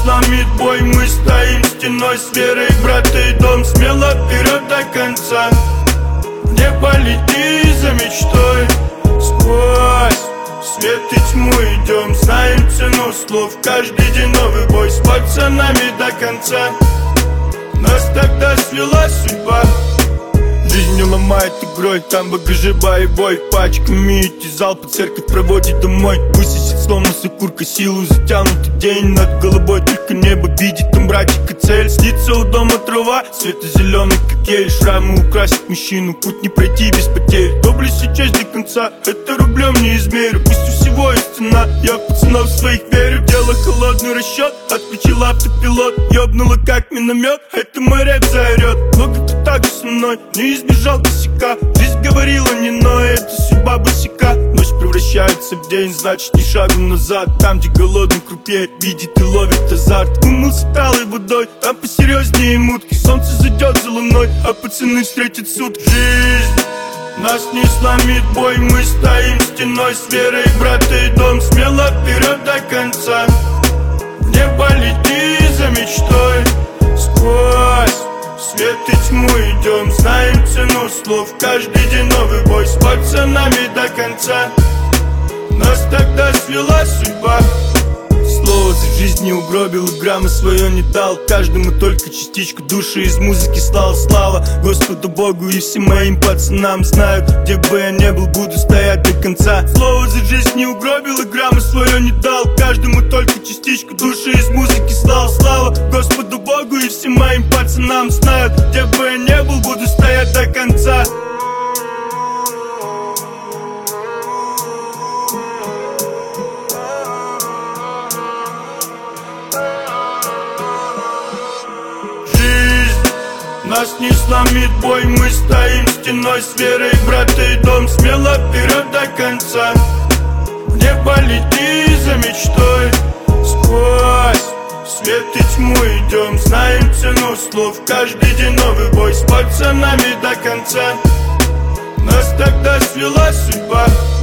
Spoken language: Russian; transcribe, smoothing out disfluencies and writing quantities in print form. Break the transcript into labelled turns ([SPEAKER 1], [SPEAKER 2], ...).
[SPEAKER 1] сломит бой, мы стоим стеной с верой, брат, и дом смело вперед до конца. Не полети за мечтой, сквозь свет и тьму идем, знаем цену слов, каждый день новый бой с пацанами до конца. Нас тогда свела судьба. Жизнь не ломает игрой, там багажи боевой. Пачками идти залпы, церковь проводит домой. Высосет словно сокурка силу, затянутый день над головой. Только небо видит, там братик и цель. Снится у дома трава, светло-зеленый как ель. Шрамы украсят мужчину, путь не пройти без потерь. Доблесть честь до конца, это рублем не измерю. Пусть у всего есть цена, я в пацанов своих верю. Дело холодный расчет, отключил автопилот. Ёбнуло как миномет, это мой рэп заорет. Много кто так же со мной, не избежал косяка. Жизнь говорила не ной, это судьба босика. Ночь превращается в день, значит ни шагу назад. Там, где голодный крупье видит и ловит азарт. Умылся талой водой, там посерьезнее мутки. Солнце зайдет за луной, а пацаны встретят суд. Жизнь нас не сломит бой, мы стоим стеной с верой, брат, и дом смело вперед до конца. Не полети за мечтой, сквозь свет и тьму идем, знаем цену слов, каждый день новый бой с пацанами до конца. Нас тогда свела судьба. Слово за жизнь не угробил, и грамма свое не дал. Каждому только частичку души из музыки слал. Слава Господу Богу и всем моим пацанам. Знают, где бы я не был, буду стоять до конца. Слово за жизнь не угробил, и грамма свое не дал. Каждому только частичку души из музыки слал. Слава Господу Богу и всем моим пацанам. Знают, где бы я не был, буду стоять до конца. Нас не сломит бой, мы стоим стеной с верой, брат, и дом смело вперед до конца. Не полети за мечтой, сквозь свет и тьму идем, знаем цену слов, каждый день новый бой с пацанами до конца. Нас тогда свела судьба.